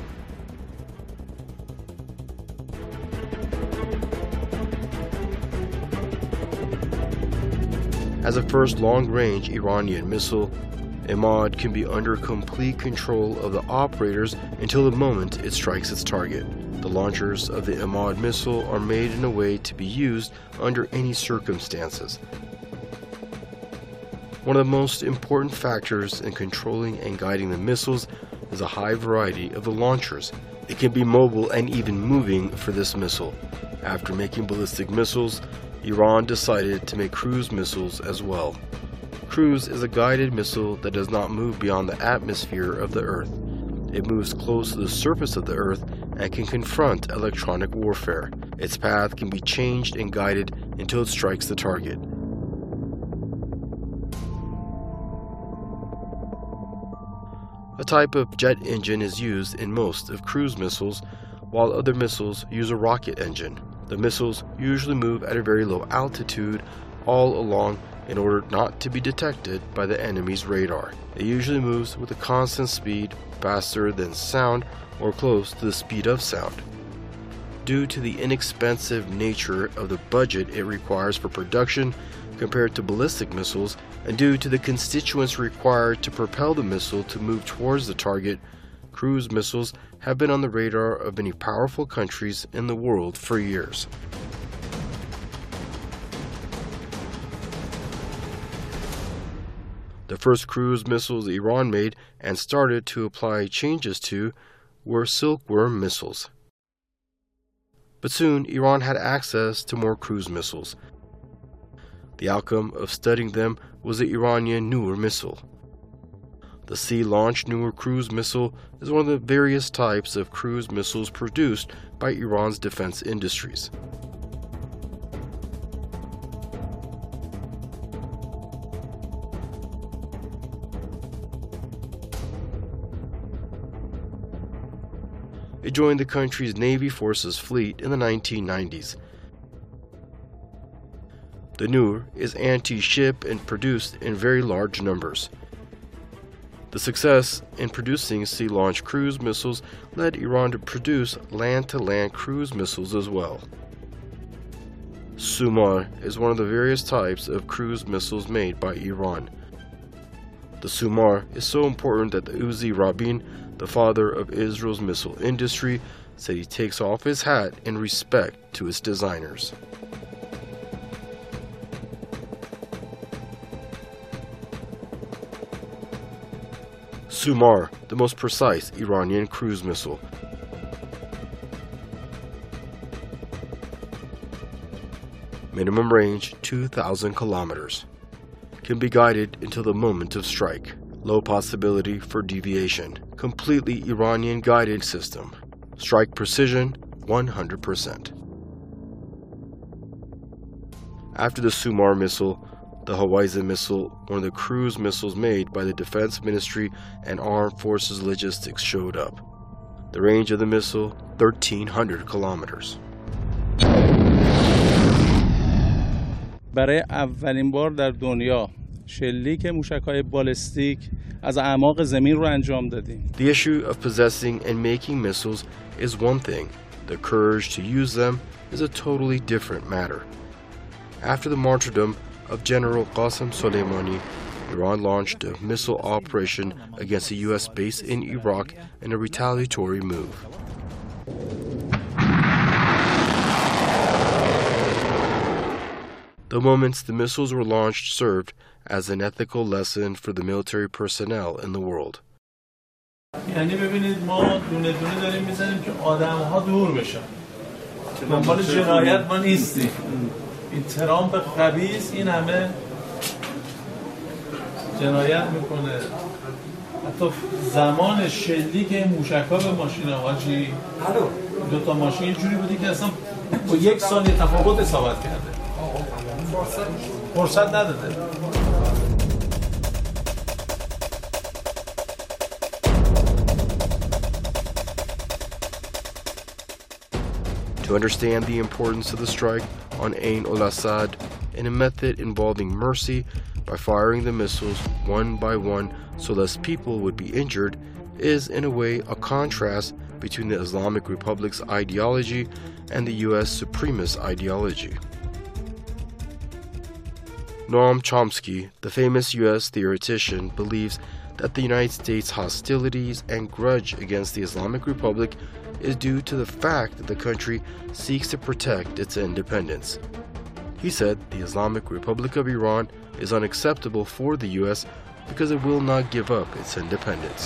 As a first long-range Iranian missile, Imad can be under complete control of the operators until the moment it strikes its target. The launchers of the Imad missile are made in a way to be used under any circumstances. One of the most important factors in controlling and guiding the missiles is a high variety of the launchers. It can be mobile and even moving for this missile. After making ballistic missiles, Iran decided to make cruise missiles as well. Cruise is a guided missile that does not move beyond the atmosphere of the Earth. It moves close to the surface of the Earth and can confront electronic warfare. Its path can be changed and guided until it strikes the target. A type of jet engine is used in most of cruise missiles, while other missiles use a rocket engine. The missiles usually move at a very low altitude all along in order not to be detected by the enemy's radar. It usually moves with a constant speed, faster than sound or close to the speed of sound. Due to the inexpensive nature of the budget it requires for production compared to ballistic missiles, and due to the constituents required to propel the missile to move towards the target, cruise missiles have been on the radar of many powerful countries in the world for years. The first cruise missiles Iran made and started to apply changes to were Silkworm missiles. But soon Iran had access to more cruise missiles. The outcome of studying them was the Iranian Noor missile. The sea-launched Noor cruise missile is one of the various types of cruise missiles produced by Iran's defense industries. It joined the country's Navy Forces fleet in the nineteen nineties. The Noor is anti-ship and produced in very large numbers. The success in producing sea-launched cruise missiles led Iran to produce land-to-land cruise missiles as well. Sumar is one of the various types of cruise missiles made by Iran. The Sumar is so important that the Uzi Rabin, the father of Israel's missile industry, said he takes off his hat in respect to its designers. Sumar, the most precise Iranian cruise missile. Minimum range two thousand kilometers. Can be guided until the moment of strike. Low possibility for deviation. Completely Iranian guided system. Strike precision one hundred percent. After the Sumar missile, The Hawaiian missile, one of the cruise missiles made by the Defense Ministry and Armed Forces Logistics, showed up. The range of the missile, thirteen hundred kilometers. برای اولین بار در دنیا شلیک موشک‌های بالستیک از اعماق زمین رو انجام دادیم. The issue of possessing and making missiles is one thing. The courage to use them is a totally different matter. After the martyrdom of General Qasem Soleimani, Iran launched a missile operation against a U S base in Iraq in a retaliatory move. The moments the missiles were launched served as an ethical lesson for the military personnel in the world. یعنی ببینید ما دونه دونه داریم میزنیم که آدم‌ها دور بشن. دنبال جنایت ما نیستیم. این ترامپ خبیث این همه جنایت میکنه. حتی زمان شلیک این موشک‌ها به ماشین حاجی دو تا ماشین یه جوری بودی که اصلا با یک ثانیه تفاوت اصابت کرده. فرصت نداده. To understand the importance of the strike on Ain al-Assad in a method involving mercy by firing the missiles one by one so less people would be injured is in a way a contrast between the Islamic Republic's ideology and the U S supremacist ideology. Noam Chomsky, the famous U S theoretician, believes that the United States' hostilities and grudge against the Islamic Republic is due to the fact that the country seeks to protect its independence. He said the Islamic Republic of Iran is unacceptable for the U S because it will not give up its independence.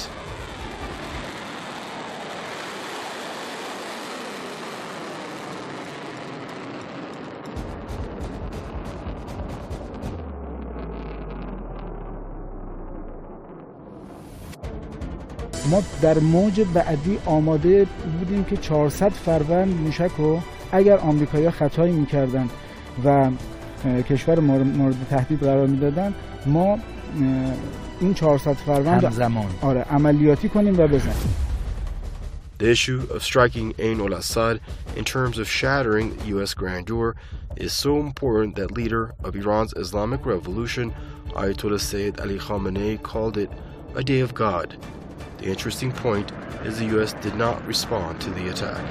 ما در موج بعدی آماده بودیم که چهارصد فروند موشک رو اگر آمریکایی‌ها خطایی می‌کردن و کشور مورد تهدید قرار می‌دادن ما این چهارصد فروند همزمان آره عملیاتی کنیم و بزنیم. The issue of striking Ain al-Assad in terms of shattering U S grandeur is so important that leader of Iran's Islamic Revolution, Ayatollah Sayyid Ali Khamenei, called it a day of God. The interesting point is the U S did not respond to the attack.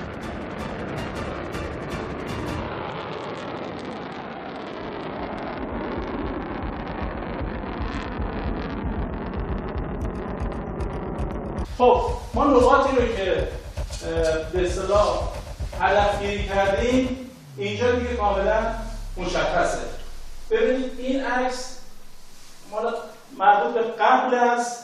خب ما نقاطی رو که به اصطلاح هدفگیری کردیم اینجا دیگه کاملا مشخصه. ببینید این عکس مال مربوط به قبل از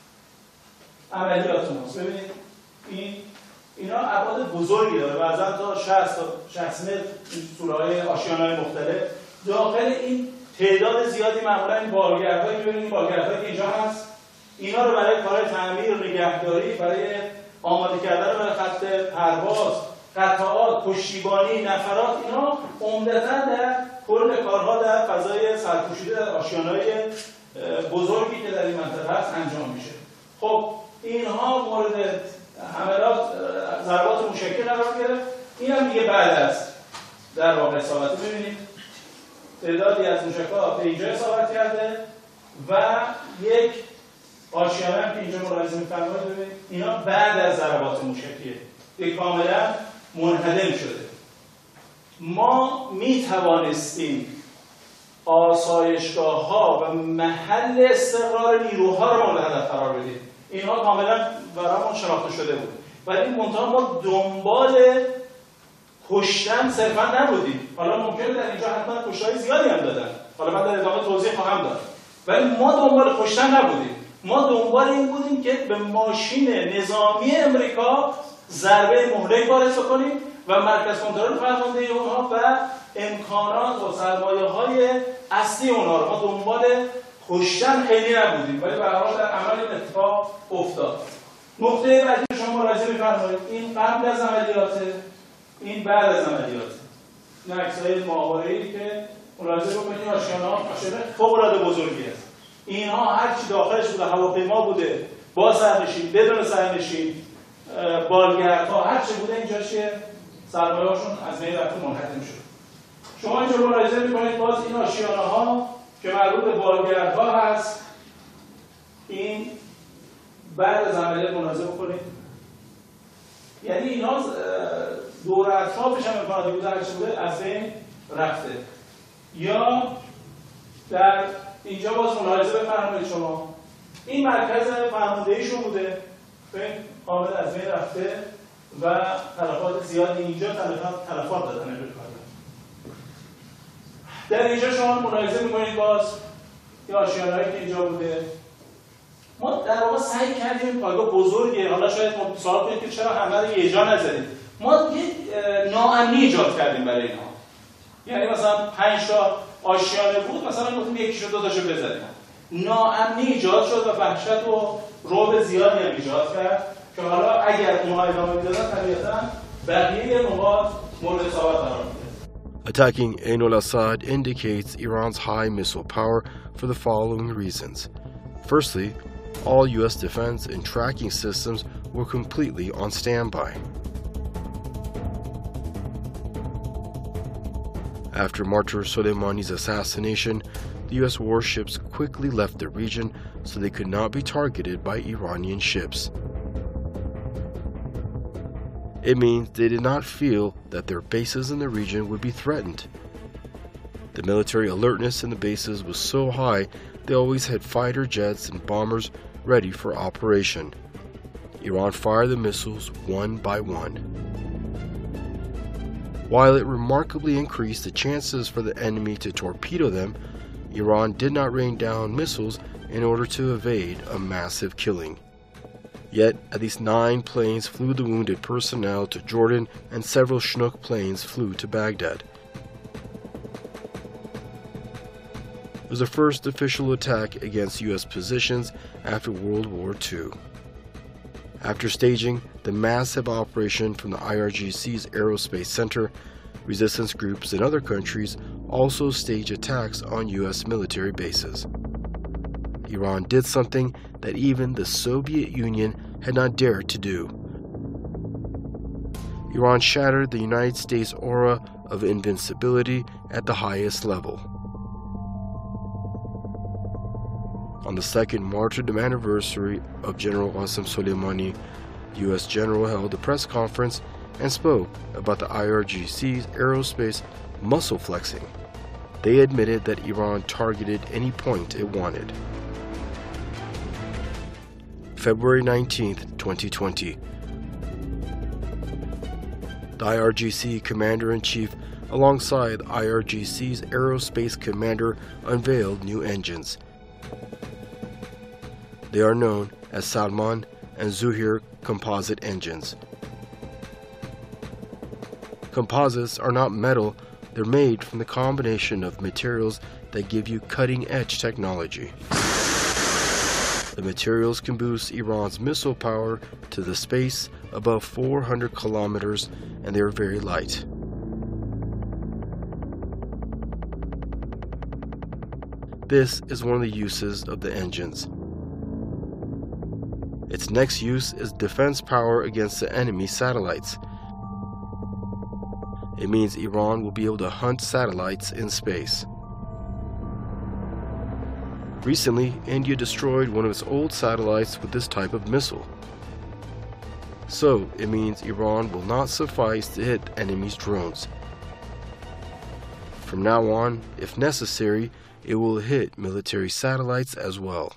عملیات ماست. ببینید این اینا ابعاد بزرگی داره، بعضا تا شصت تا شصت متر سورهای آشیانه‌های مختلف. داخل این تعداد زیادی معمولا این بالگردهایی می‌بینید، این بالگردهایی که اینجا هست اینا رو برای کارهای تعمیر، نگهداری، برای آماده کردن برای خط پرواز، قطعات، پشتیبانی، نفرات، اینا عمدتاً در کل کارها در فضای سرپوشیده در آشیانه‌های بزرگی که در این منطقه هست انجام میشه. خب اینها مورد حملات ضربات موشکی قرار گرفت. این هم دیگه بعد از در واقع اصابت می‌بینید تعدادی از موشک‌ها به اینجا اصابت کرده و یک آشیانه هم که اینجا ملاحظه می‌فرمایید ببینید اینا بعد از ضربات موشکیه که کاملا منهدم شده. ما می‌توانستیم آسایشگاه‌ها و محل استقرار نیروها رو مورد هدف قرار بدیم. اینها کاملا برامون شناخته شده بود. ولی منتها ما دنبال کشتن صرفا نبودیم. حالا ممکنه در اینجا حتما کشتهای زیادی هم دادن. حالا من در ادامه توضیح خواهم داد. ولی ما دنبال کشتن نبودیم. ما دنبال این بودیم که به ماشین نظامی امریکا ضربه مهلک وارد کنیم و مرکز کنترل فرماندهی اونها و امکانات و سرمایه‌های اصلی اونها رو ما دنبال کشتن خیلی نبودیم، ولی به هر حال در عمل این اتفاق افتاد. نقطه بعدی شما ملاحظه می‌فرمایید این قبل از عملیات، این بعد از عملیات. این عکس‌های ماهواره‌ای که ملاحظه بکنید این آشیانه‌ها آشیانه فوق‌العاده بزرگی است. اینها هر چی داخلش بوده، هواپیما بوده، با سرنشین، بدون سرنشین، بالگردها، هر چی بوده اینجا چیه؟ سرمایه‌هاشون از بین رفته، منهدم شد. شما اینجا ملاحظه می‌کنید باز این آشیانه‌ها که مربوط به بالگردها هست، این بعد از عملیات ملاحظه بکنید، یعنی اینا دور اطرافش هم امکاناتی بوده، هر چی بوده از بین رفته. یا در اینجا باز ملاحظه بفرمایید شما این مرکز فرماندهیشون بوده، ببین کامل از بین رفته و تلفات زیادی اینجا تلفات تلفات دادن. در اینجا شما ملاحظه می‌کنید باز این آشیانه‌ای که اینجا بوده. ما در واقع سعی کردیم پایگاه بزرگه، حالا شاید ما سوال کنید که چرا همه رو یه جا نزدید. ما یه ناامنی ایجاد کردیم برای اینها. یعنی مثلا پنج تا آشیانه بود، مثلا گفتیم یکیشو دو تاشو بزنیم. ناامنی ایجاد شد و وحشت و رعب زیادی هم ایجاد کرد که حالا اگر اونها ادامه میدادن طبیعتاً بقیه نقاط مورد اصابت قرار می‌گرفت. Attacking Ain al-Assad indicates Iran's high missile power for the following reasons. Firstly, all U S defense and tracking systems were completely on standby. After Martyr Soleimani's assassination, the U S warships quickly left the region so they could not be targeted by Iranian ships. It means they did not feel that their bases in the region would be threatened. The military alertness in the bases was so high they always had fighter jets and bombers ready for operation. Iran fired the missiles one by one. While it remarkably increased the chances for the enemy to torpedo them, Iran did not rain down missiles in order to evade a massive killing. Yet, at least nine planes flew the wounded personnel to Jordan and several Chinook planes flew to Baghdad. It was the first official attack against U S positions after World War Two. After staging the massive operation from the I R G C's Aerospace Center, resistance groups in other countries also staged attacks on U S military bases. Iran did something that even the Soviet Union had not dared to do. Iran shattered the United States' aura of invincibility at the highest level. On the second martyrdom anniversary of General Qasem Soleimani, the U S general held a press conference and spoke about the I R G C's aerospace muscle flexing. They admitted that Iran targeted any point it wanted. February nineteenth, twenty twenty. The I R G C Commander-in-Chief alongside I R G C's Aerospace Commander unveiled new engines. They are known as Salman and Zuhair composite engines. Composites are not metal, they're made from the combination of materials that give you cutting-edge technology. The materials can boost Iran's missile power to the space above four hundred kilometers, and they are very light. This is one of the uses of the engines. Its next use is defense power against the enemy satellites. It means Iran will be able to hunt satellites in space. Recently, India destroyed one of its old satellites with this type of missile. So, it means Iran will not suffice to hit enemy's drones. From now on, if necessary, it will hit military satellites as well.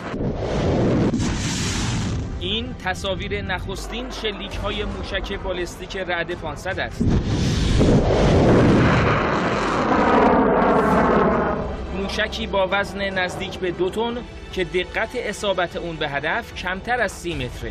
این تصاویر نخستین شلیک‌های موشک بالستیک رعد پانصد است. موشکی با وزن نزدیک به دو تن که دقت اصابت اون به هدف کمتر از سی متره.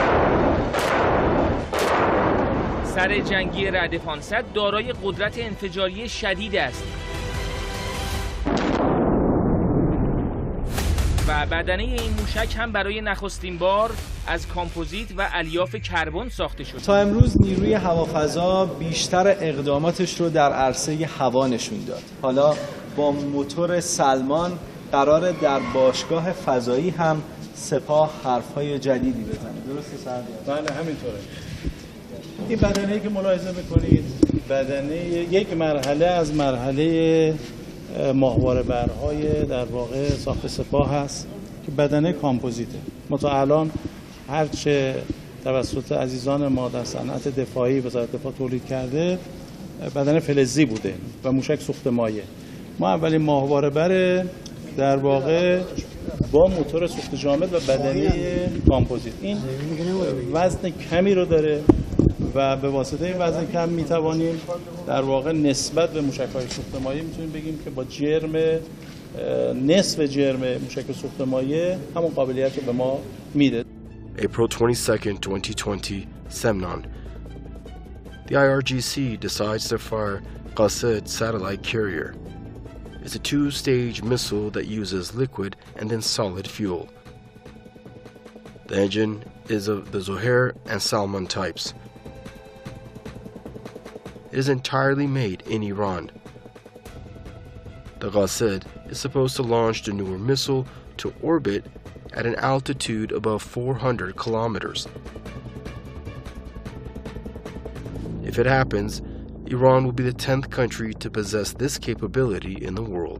سر جنگی رعد پانصد دارای قدرت انفجاری شدید است و و بدنه این موشک هم برای نخستین بار از کامپوزیت و الیاف کربن ساخته شد. تا امروز نیروی هوافضا بیشتر اقداماتش رو در عرصه هوا نشون داد. حالا با موتور سلمان قراره در باشگاه فضایی هم سپاه حرفهای جدیدی بزنه. درسته سردار؟ بله همینطوره. این بدنه‌ای که ملاحظه می‌کنید بدنه یک مرحله از مرحله ماهواره برهای در واقع ساخت سپاه هست که بدنه کامپوزیته. ما تا الان هرچه توسط عزیزان ما در صنعت دفاعی وزارت دفاع تولید کرده بدنه فلزی بوده و موشک سوخت مایع. ما اولین ماهواره بر در واقع با موتور سوخت جامد و بدنه کامپوزیت. این وزن کمی رو داره و به واسطه این وزن کم میتوانیم در واقع نسبت به موشک‌های سوخت مایع میتونیم بگیم که با جرم نصف جرم موشک سوخت مایع همون قابلیت رو به ما میده. April twenty-second, twenty twenty, Semnon. The I R G C decides to fire Qasid satellite carrier. It's a two-stage missile that uses liquid and then solid fuel. The engine is of the Zohair and Salman types. It is entirely made in Iran. The Qasid is supposed to launch the newer missile to orbit at an altitude above four hundred kilometers. If it happens, Iran will be the tenth country to possess this capability in the world.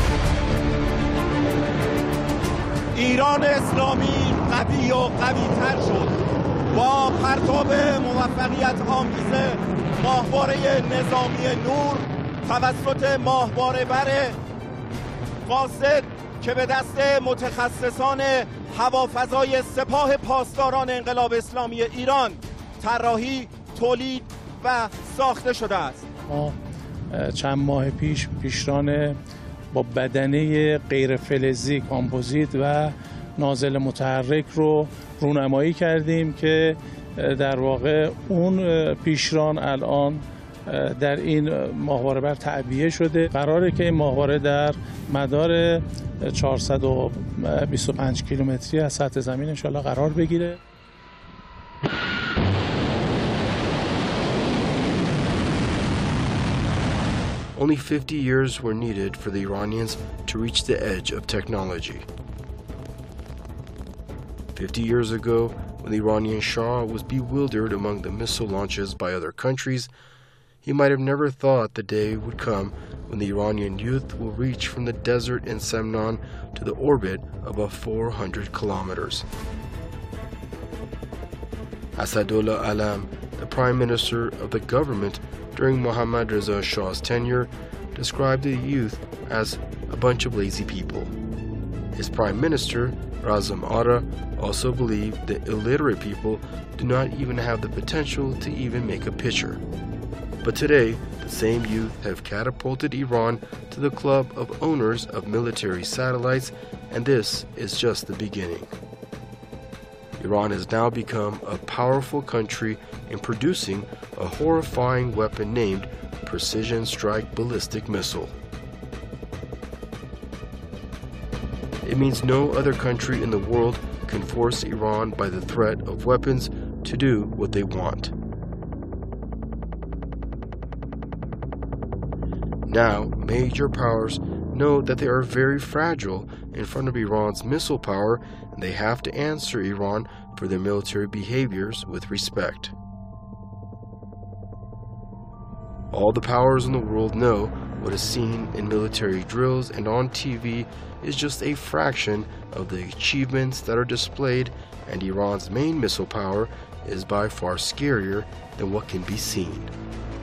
ایران اسلامی قوی و قوی تر شد با پرتاب موفقیت آمیز ماهواره نظامی نور توسط ماهواره بر قاصد که به دست متخصصان هوافضای سپاه پاسداران انقلاب اسلامی ایران طراحی، تولید و ساخته شده است. ما چند ماه پیش پیشران با بدنه غیر فلزی کامپوزیت و نازل متحرک رو رونمایی کردیم که در واقع اون پیشران الان در این ماهواره بر تعبیه شده. قراره که این ماهواره در مدار چهارصد و بیست و پنج کیلومتری از سطح زمین ان شاءالله قرار بگیره. Only fifty years were needed for the Iranians to reach the edge of technology. fifty years ago, when the Iranian Shah was bewildered among the missile launches by other countries, he might have never thought the day would come when the Iranian youth will reach from the desert in Semnon to the orbit above four hundred kilometers. Asadullah Alam, the prime minister of the government during Mohammad Reza Shah's tenure, described the youth as a bunch of lazy people. His prime minister, Razam Ara, also believed that illiterate people do not even have the potential to even make a picture. But today, the same youth have catapulted Iran to the club of owners of military satellites, and this is just the beginning. Iran has now become a powerful country in producing a horrifying weapon named Precision Strike Ballistic Missile. It means no other country in the world can force Iran by the threat of weapons to do what they want. Now, major powers know that they are very fragile in front of Iran's missile power, and they have to answer Iran for their military behaviors with respect. All the powers in the world know what is seen in military drills and on T V is just a fraction of the achievements that are displayed, and Iran's main missile power is by far scarier than what can be seen.